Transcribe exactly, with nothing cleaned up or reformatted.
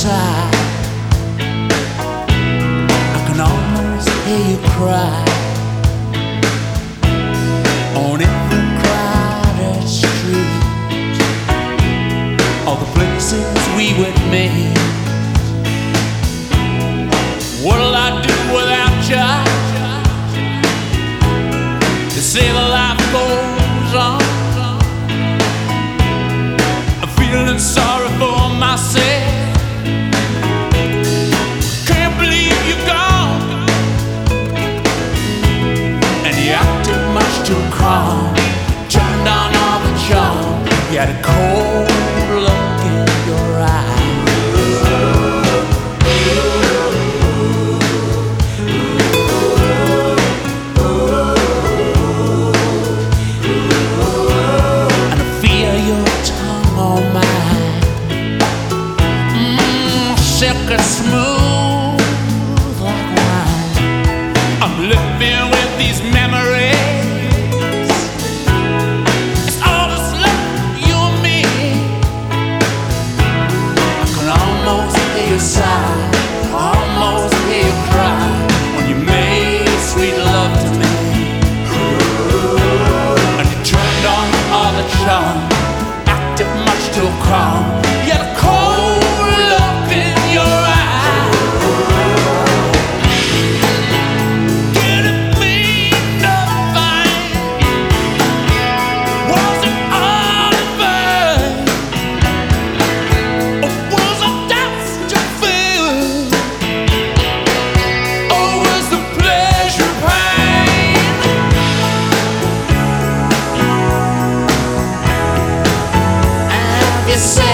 side. I can almost hear you cry on every crowded street. All the places we would meet. What'll I do without you? They say the life goes on. I'm feeling sorry for myself. Can't believe you're gone, and you acted much too calm. Turned on all the charm. You had a cold look in your eye. And I feel your tongue on mine. Mmm, silky smooth like wine. I'm living with these memories. It's all that's left, you and me. I can almost hear you sigh, almost hear you cry when you made sweet love to me. And you turned on all the charm, acted much too calm. You had a cold look in your eye. Did it mean nothing? Was it all in vain? Or was it just a feeling? Or was the pleasure pain? Have you